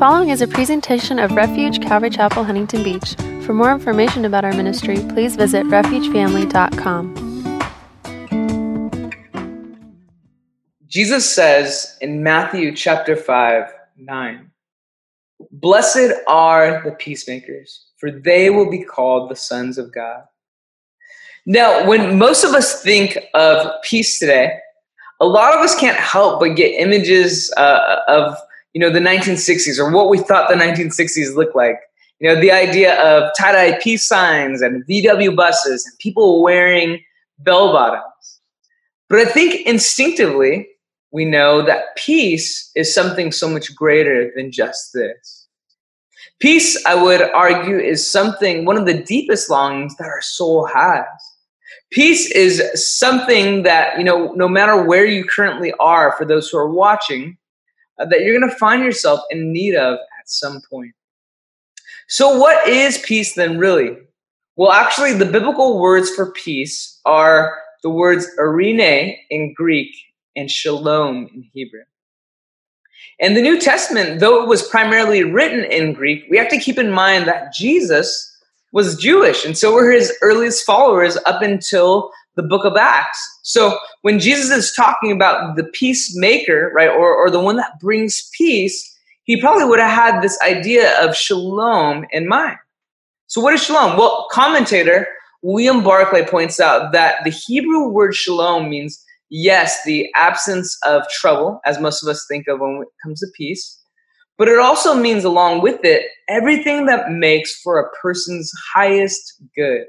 following is a presentation of Refuge Calvary Chapel, Huntington Beach. For more information about our ministry, please visit refugefamily.com. Jesus says in Matthew chapter 5:9, "Blessed are the peacemakers, for they will be called the sons of God." Now, when most of us think of peace today, a lot of us can't help but get images of the 1960s, or what we thought the 1960s looked like. The idea of tie-dye peace signs and VW buses and people wearing bell-bottoms. But I think instinctively we know that peace is something so much greater than just this. Peace, I would argue, is one of the deepest longings that our soul has. Peace is something that, no matter where you currently are, for those who are watching, that you're going to find yourself in need of at some point. So what is peace then really? Well, actually, the biblical words for peace are the words eirene in Greek and shalom in Hebrew. And the New Testament, though it was primarily written in Greek, we have to keep in mind that Jesus was Jewish, and so were his earliest followers up until the book of Acts. So when Jesus is talking about the peacemaker, right, or the one that brings peace, he probably would have had this idea of shalom in mind. So what is shalom? Well, commentator William Barclay points out that the Hebrew word shalom means, yes, the absence of trouble, as most of us think of when it comes to peace, but it also means, along with it, everything that makes for a person's highest good.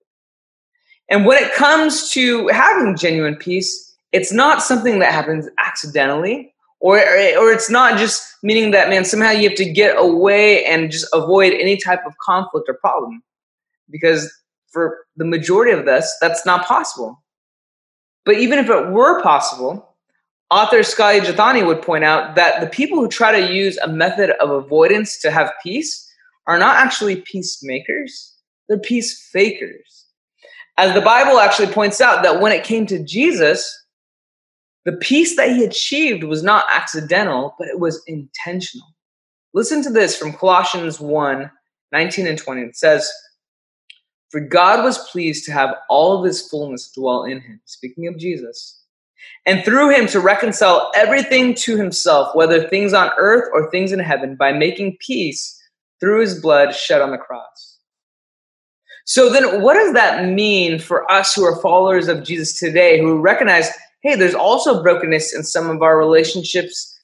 And when it comes to having genuine peace, it's not something that happens accidentally, or it's not just meaning that, man, somehow you have to get away and just avoid any type of conflict or problem. Because for the majority of us, that's not possible. But even if it were possible, author Scotty Jethani would point out that the people who try to use a method of avoidance to have peace are not actually peacemakers, they're peace fakers. As the Bible actually points out, that when it came to Jesus, the peace that he achieved was not accidental, but it was intentional. Listen to this from Colossians 1:19 and 20. It says, "For God was pleased to have all of his fullness dwell in him," speaking of Jesus, "and through him to reconcile everything to himself, whether things on earth or things in heaven, by making peace through his blood shed on the cross." So then what does that mean for us who are followers of Jesus today, who recognize, hey, there's also brokenness in some of our relationships,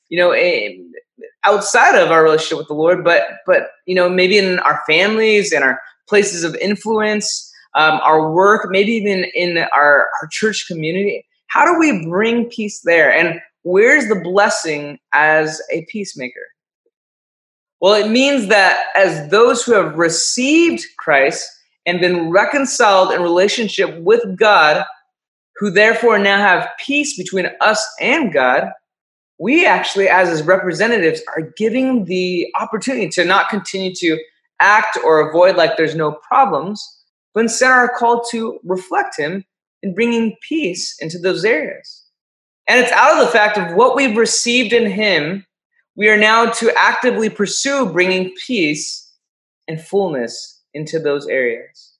outside of our relationship with the Lord, but maybe in our families and our places of influence, our work, maybe even in our church community. How do we bring peace there? And where's the blessing as a peacemaker? Well, it means that as those who have received Christ and been reconciled in relationship with God, who therefore now have peace between us and God, we actually, as his representatives, are giving the opportunity to not continue to act or avoid like there's no problems, but instead are called to reflect him in bringing peace into those areas. And it's out of the fact of what we've received in him, we are now to actively pursue bringing peace and fullness into those areas.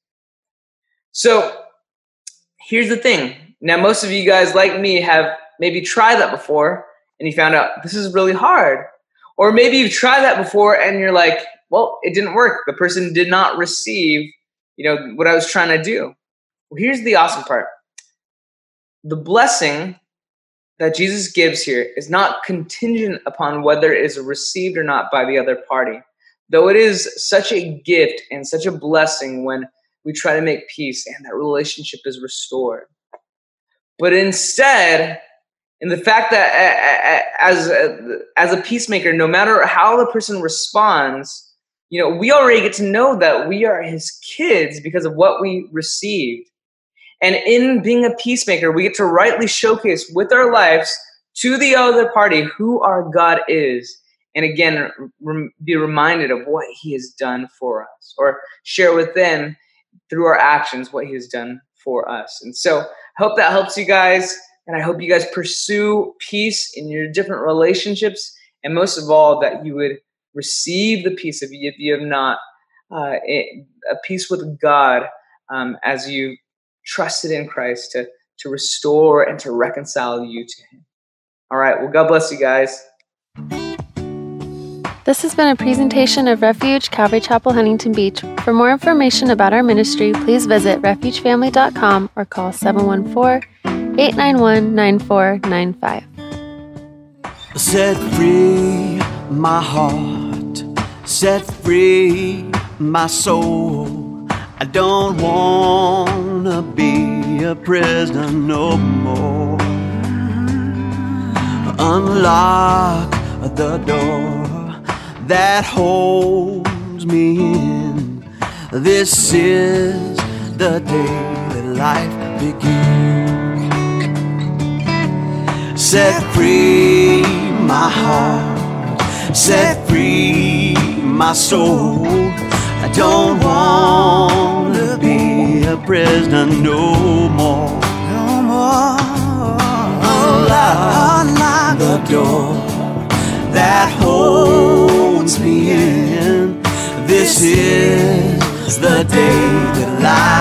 So here's the thing. Now, most of you guys, like me, have maybe tried that before, and you found out this is really hard. Or maybe you've tried that before and you're like, well, it didn't work. The person did not receive, what I was trying to do. Well, here's the awesome part. The blessing that Jesus gives here is not contingent upon whether it is received or not by the other party. Though it is such a gift and such a blessing when we try to make peace and that relationship is restored. But instead, in the fact that as a peacemaker, no matter how the person responds, we already get to know that we are his kids because of what we received. And in being a peacemaker, we get to rightly showcase with our lives to the other party who our God is. And again, be reminded of what he has done for us, or share with them through our actions what he has done for us. And so I hope that helps you guys. And I hope you guys pursue peace in your different relationships. And most of all, that you would receive the peace if you have not, a peace with God as you trusted in Christ to restore and to reconcile you to Him. All right. Well, God bless you guys. This has been a presentation of Refuge Calvary Chapel, Huntington Beach. For more information about our ministry, please visit refugefamily.com or call 714-891-9495. Set free my heart, set free my soul. I don't want to be a prisoner no more. Unlock the door that holds me in. This is the day that life begins. Set free my heart, set free my soul. I don't want to be a prisoner no more. No more. Unlock the door that holds me in. This is the day that life